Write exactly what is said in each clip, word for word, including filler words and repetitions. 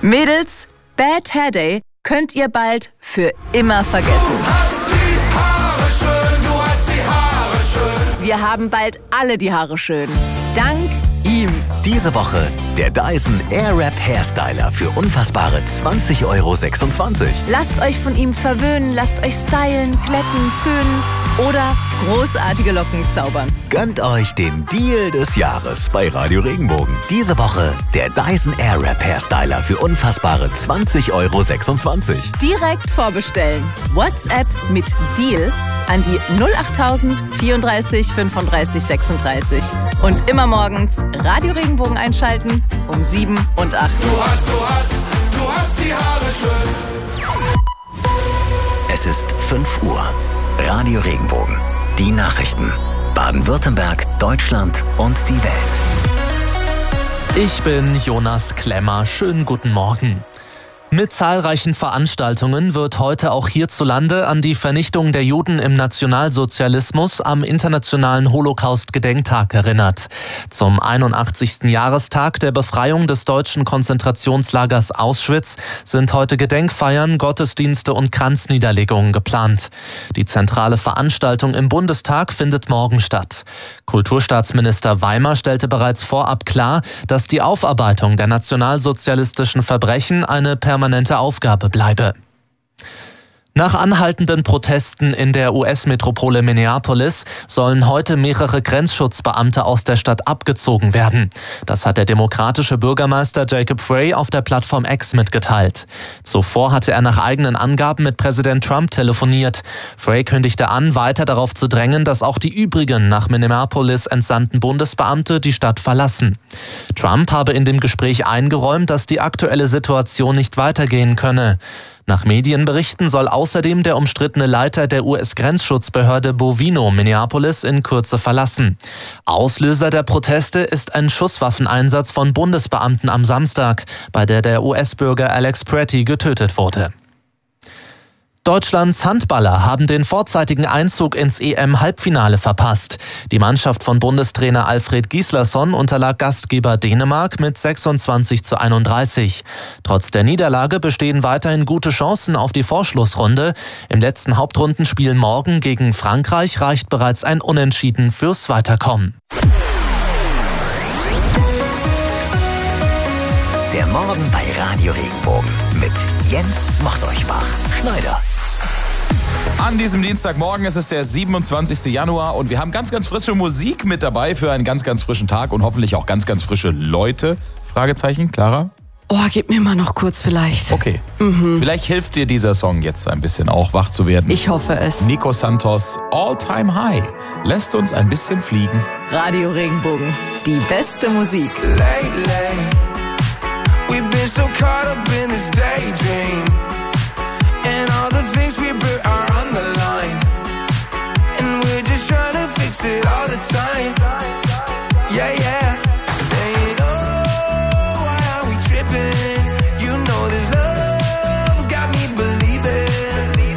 Mädels, Bad Hair Day könnt ihr bald für immer vergessen. Du hast die Haare schön, du hast die Haare schön. Wir haben bald alle die Haare schön. Dank ihm. Diese Woche der Dyson Airwrap Hairstyler für unfassbare zwanzig Euro sechsundzwanzig. Lasst euch von ihm verwöhnen, lasst euch stylen, glätten, föhnen oder großartige Locken zaubern. Gönnt euch den Deal des Jahres bei Radio Regenbogen. Diese Woche der Dyson Airwrap Hairstyler für unfassbare zwanzig Euro sechsundzwanzig. Direkt vorbestellen. WhatsApp mit Deal an die null achttausend vierunddreißig fünfunddreißig sechsunddreißig. Und immer morgens Radio Regenbogen einschalten um sieben und acht. Du hast, du hast, du hast die Haare schön. Es ist fünf Uhr. Radio Regenbogen. Die Nachrichten. Baden-Württemberg, Deutschland und die Welt. Ich bin Jonas Klemmer. Schönen guten Morgen. Mit zahlreichen Veranstaltungen wird heute auch hierzulande an die Vernichtung der Juden im Nationalsozialismus am Internationalen Holocaust-Gedenktag erinnert. Zum einundachtzigsten Jahrestag der Befreiung des deutschen Konzentrationslagers Auschwitz sind heute Gedenkfeiern, Gottesdienste und Kranzniederlegungen geplant. Die zentrale Veranstaltung im Bundestag findet morgen statt. Kulturstaatsminister Weimer stellte bereits vorab klar, dass die Aufarbeitung der nationalsozialistischen Verbrechen eine permanente permanente Aufgabe bleibe. Nach anhaltenden Protesten in der U S-Metropole Minneapolis sollen heute mehrere Grenzschutzbeamte aus der Stadt abgezogen werden. Das hat der demokratische Bürgermeister Jacob Frey auf der Plattform X mitgeteilt. Zuvor hatte er nach eigenen Angaben mit Präsident Trump telefoniert. Frey kündigte an, weiter darauf zu drängen, dass auch die übrigen nach Minneapolis entsandten Bundesbeamte die Stadt verlassen. Trump habe in dem Gespräch eingeräumt, dass die aktuelle Situation nicht weitergehen könne. Nach Medienberichten soll außerdem der umstrittene Leiter der U S-Grenzschutzbehörde Bovino Minneapolis in Kürze verlassen. Auslöser der Proteste ist ein Schusswaffeneinsatz von Bundesbeamten am Samstag, bei der der U S-Bürger Alex Pretty getötet wurde. Deutschlands Handballer haben den vorzeitigen Einzug ins E M-Halbfinale verpasst. Die Mannschaft von Bundestrainer Alfred Gislason unterlag Gastgeber Dänemark mit sechsundzwanzig zu einunddreißig. Trotz der Niederlage bestehen weiterhin gute Chancen auf die Vorschlussrunde. Im letzten Hauptrundenspiel morgen gegen Frankreich reicht bereits ein Unentschieden fürs Weiterkommen. Der Morgen bei Radio Regenbogen mit Jens Machteuchbach-Schneider. An diesem Dienstagmorgen ist es der siebenundzwanzigste Januar und wir haben ganz, ganz frische Musik mit dabei für einen ganz, ganz frischen Tag und hoffentlich auch ganz, ganz frische Leute. Fragezeichen, Clara? Oh, gib mir mal noch kurz vielleicht. Okay. Mhm. Vielleicht hilft dir dieser Song jetzt ein bisschen auch wach zu werden. Ich hoffe es. Nico Santos, All Time High, lässt uns ein bisschen fliegen. Radio Regenbogen. Die beste Musik. Lately, we've been so caught up in this daydream. And all the things we built are on the line. And we're just trying to fix it all the time. Yeah, yeah. Saying, oh, why are we tripping? You know this love's got me believing.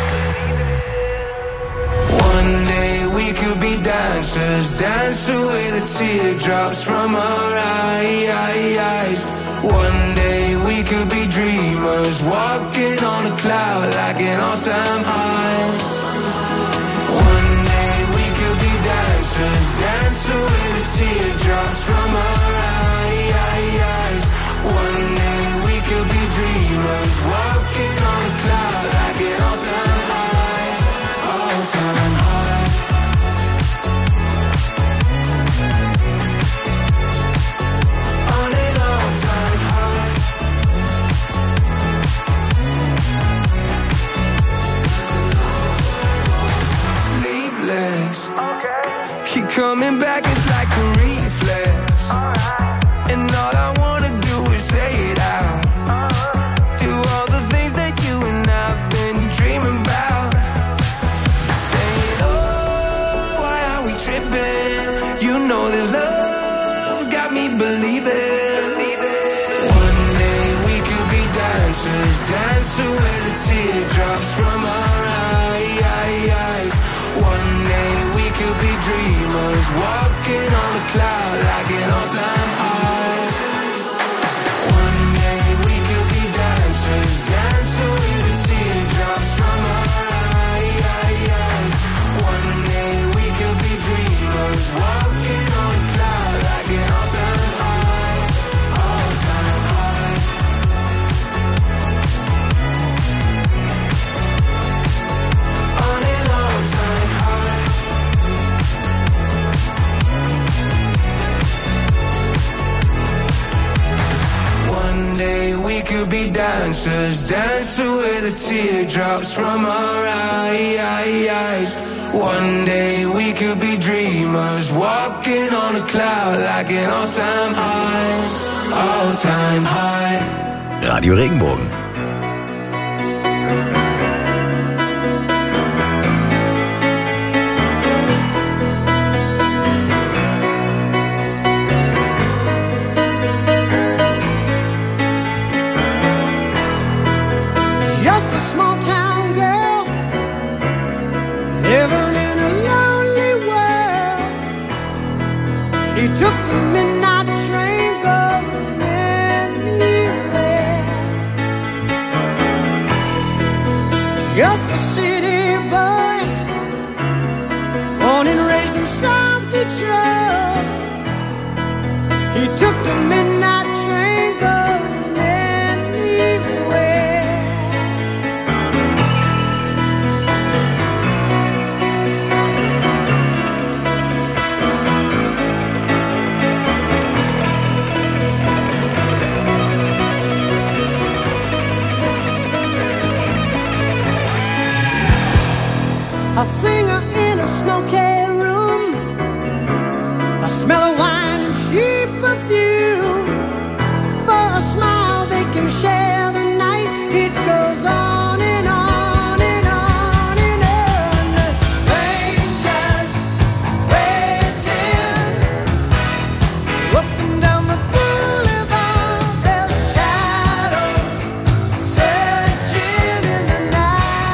One day we could be dancers, dance away the teardrops from our eyes. One day we could be dreamers, walking on a cloud like an all-time high. One day we could be dancers, dance away the teardrops from our eyes. One day we could be dreamers, walking on a cloud like an all-time high. All-time high. Keep coming back, it's like a reflex. And all I wanna do is say it out. Do all the things that you and I've been dreaming about. Saying, oh, why are we tripping? You know this love's got me believing. One day we could be dancers, dance away the teardrops from our eyes. One day we could be dreamers, walking on a cloud like an all-time high. One day we could dancers, dancing with the teardrops from our eyes. One day we could be dreamers, walking on a cloud like an all-time high, all-time high. Radio Regenbogen. Just a small town girl living in a lonely world. She took the midnight train going anywhere. Just a city boy, born and raised in South Detroit. He took the midnight train going anywhere. A singer in a smoky room, a smell of wine and cheap perfume. For a smile they can share the night. It goes on and on and on and on. Strangers waiting up and down the boulevard, their shadows searching in the night.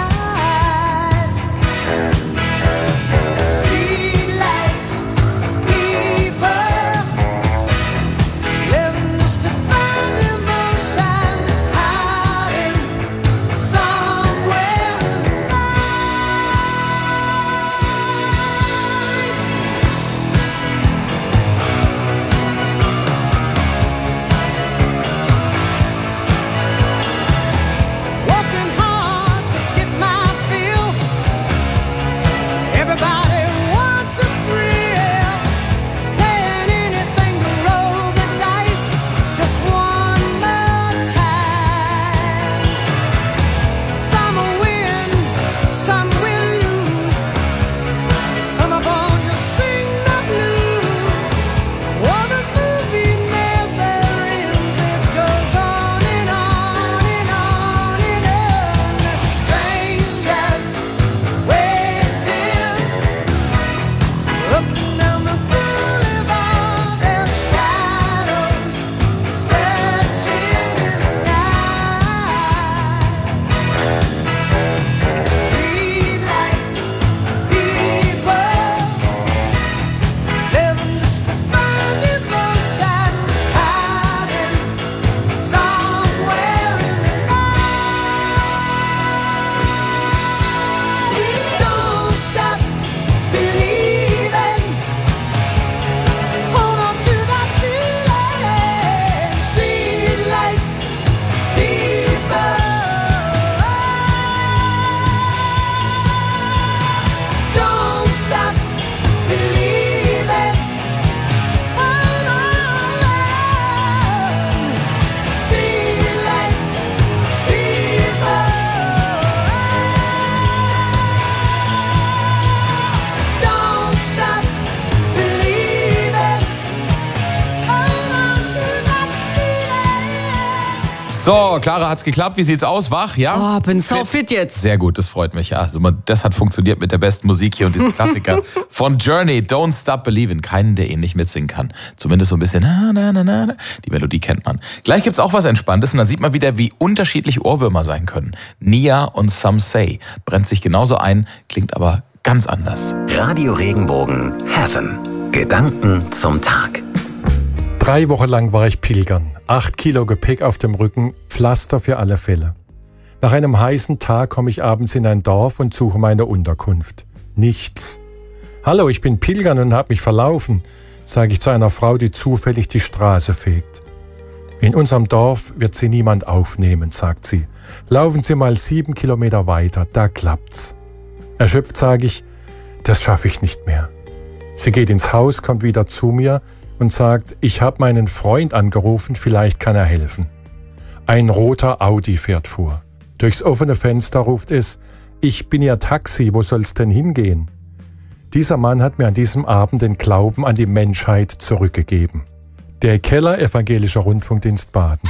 Streetlights, people living just to find emotion, hiding somewhere in the night. Working hard to get my fill. Everybody wants a thrill, paying anything to roll the dice just one more time. Some will win, some will lose. Some are born to sing the blues. Oh, the movie never ends. It goes on and on and on and on. Strangers waiting up and down the boulevard, their shadows searching in the night. Streetlights, people living just to find emotion, hiding somewhere in the night. Don't stop believing. Hold on to that feeling. Streetlight people. Don't stop believing. Hold on. Streetlight people. Don't stop believing. Hold on to that feeling. So, Clara, hat's geklappt? Wie sieht's aus? Wach, ja? Oh, bin so fit jetzt. Sehr gut, das freut mich. Ja, also man- das hat funktioniert mit der besten Musik hier und diesem Klassiker von Journey, Don't Stop Believin'. Keinen, der ihn nicht mitsingen kann. Zumindest so ein bisschen, na, na, na, na, na. Die Melodie kennt man. Gleich gibt's auch was Entspanntes und dann sieht man wieder, wie unterschiedlich Ohrwürmer sein können. Nia und Some Say brennt sich genauso ein, klingt aber ganz anders. Radio Regenbogen Heaven. Gedanken zum Tag. Drei Wochen lang war ich pilgern. Acht Kilo Gepäck auf dem Rücken, Pflaster für alle Fälle. Nach einem heißen Tag komme ich abends in ein Dorf und suche meine Unterkunft. Nichts. Hallo, ich bin pilgern und habe mich verlaufen, sage ich zu einer Frau, die zufällig die Straße fegt. In unserem Dorf wird Sie niemand aufnehmen, sagt sie. Laufen Sie mal sieben Kilometer weiter, da klappt's. Erschöpft sage ich, das schaffe ich nicht mehr. Sie geht ins Haus, kommt wieder zu mir und sagt, ich habe meinen Freund angerufen, vielleicht kann er helfen. Ein roter Audi fährt vor. Durchs offene Fenster ruft es: Ich bin Ihr Taxi, wo soll's denn hingehen? Dieser Mann hat mir an diesem Abend den Glauben an die Menschheit zurückgegeben. Der Keller Evangelischer Rundfunkdienst Baden.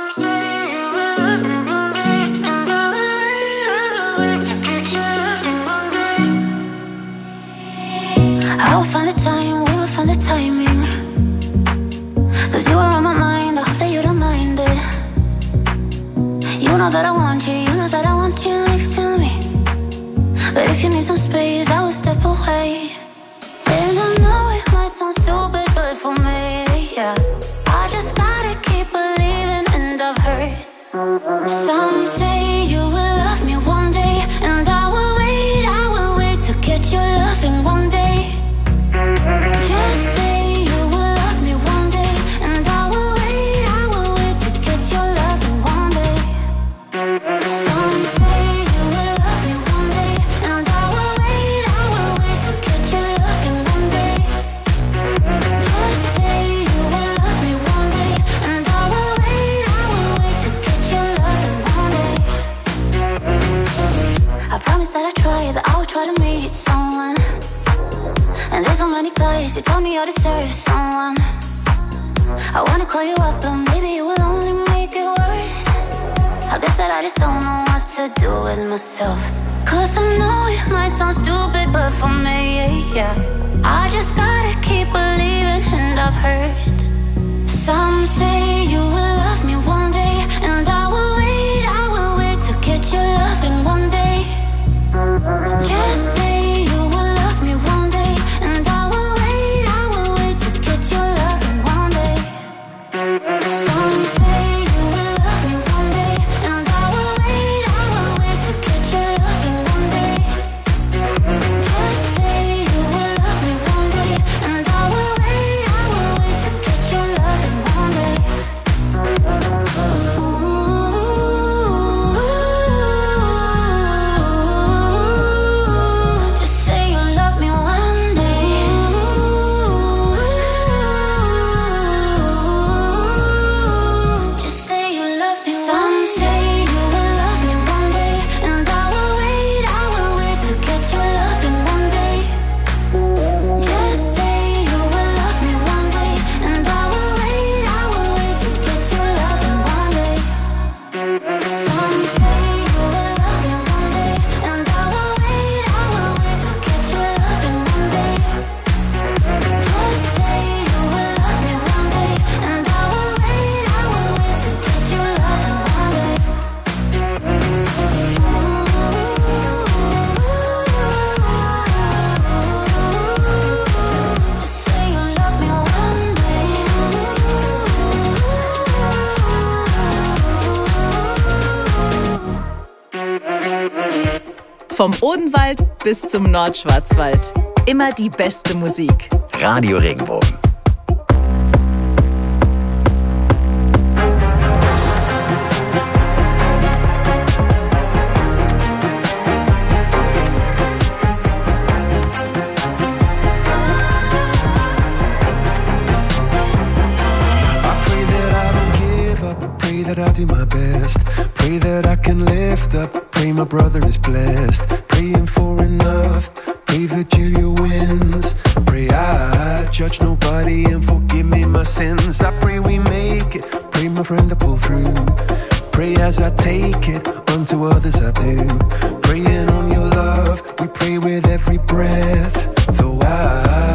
I will find the time, we will find the timing. Cause you are on my mind, I hope that you don't mind it. You know that I want you, you know that I want you next to me. But if you need some space, I will step away. And I know it might sound stupid, but for me, yeah, I just gotta keep believing, and I've heard some say you will love me one day. And I will wait, I will wait to get your loving one day. Just say you will love me one day, and I will wait, I will wait to get your loving one day. Some say you will love me one day, and I will wait, I will wait to get your loving one day. Just say you will love me one day, and I will wait, I will wait to get your loving one day. I promise that I try, that I will try to meet someone. And there's so many guys who told me I deserve someone. I wanna call you up, but maybe it will only make it worse. I guess that I just don't know what to do with myself. Cause I know it might sound stupid, but for me, yeah, I just gotta keep believing, and I've heard some say you will love me one day, and I will wait, I will wait to get your loving one day. Just say you will love me one day, and I will wait, I will wait to get your loving one day. Some say you will love me one day, and I will wait, I will wait to get your loving one day. Just say you will love me one day, and I will wait, I will wait to get your loving one day. Ooh, just say you love me one day. Just say you love me. Some say you will love me one day, and I will wait, I will wait to get your loving one day. Just say you will love me one day, and I will wait, I will wait to get your loving one day. Some say you will love me one day, and I will wait, I will wait to get your loving one day. Just say you will love me one day, and I will wait, I will wait to get your loving one day. Just say you love me one day. Vom Odenwald bis zum Nordschwarzwald. Immer die beste Musik. Radio Regenbogen. I pray that I don't give up, pray that I do my best, pray that I can lift up, pray my brother is blessed, praying for enough, pray Virgilia wins, pray I judge nobody and forgive me my sins, I pray we make it, pray my friend to pull through, pray as I take it, unto others I do, praying on your love, we pray with every breath, though I